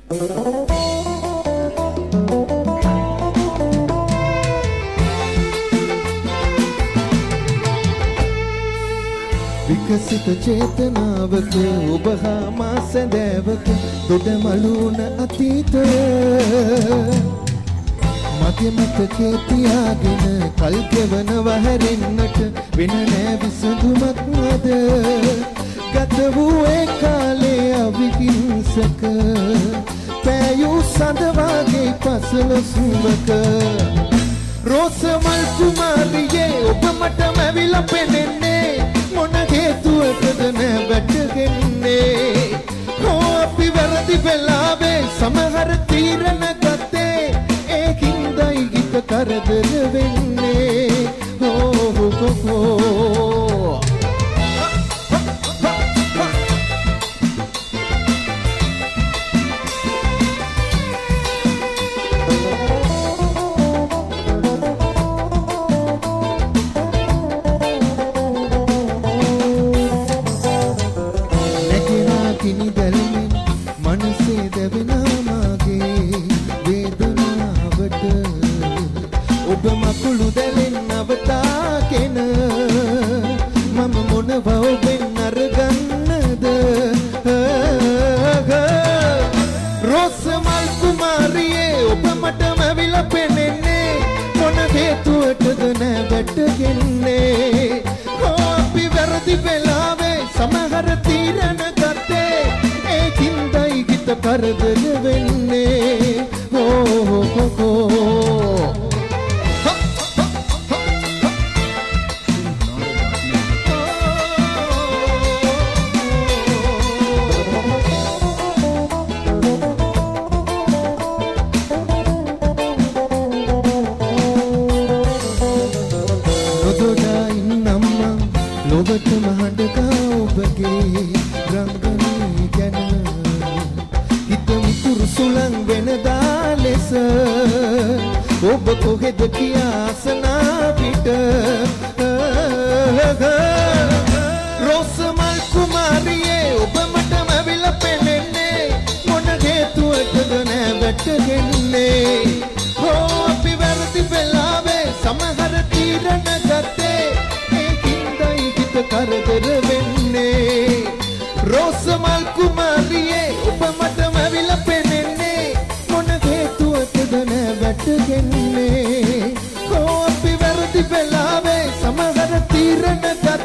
විකසිත චේතනාවක ඔබ හා මා සැඳෑවක දොඩමලුන අතීතය මගේ මතකේ තියාගෙන කල් ගෙවනව හැරෙන්නට වෙන නෑ විසඳුමක් නද ගත වූ ඒ කාලේ අවිහිංසක පෑයූ සඳ වාගේ පසළොස්වක රෝස මල් කුමාරියේ ඔබ මට මැවිලා පෙනෙන්නේ මොන හේතුවකද නෑ වැටගෙන්නේ හෝ අපි වැරදි වෙලාවේ සමහර තීරණ ගත්තේ ඒකින්දයි හිත කරදර වෙන්නේ හෝ කරදර වෙන්නේ නොදොඩා ඉන්නම්ම ලොවට මහඬකා ඔබගේ රංගනී ගැන සුලං වෙනදා ලෙස ඔබ කොහෙද කියාසනා පිට රෝස මල් කුමාරියේ ඔබ මට මැවිලා පෙනෙන්නේ මොන හේතුවකද නෑ වැටගෙන්නේ හෝ අපි වැරදි වෙලාවේ සමහර තීරණ ගත්තේ ඒකින්දයි හිත කරදර වෙන්නේ රෝස මල් කුමාරියේ ඔබ මට මැවිලා වැටගෙන්නේ හෝ අපි වැරදි වෙලාවේ සමහර තීරණ ගත්තේ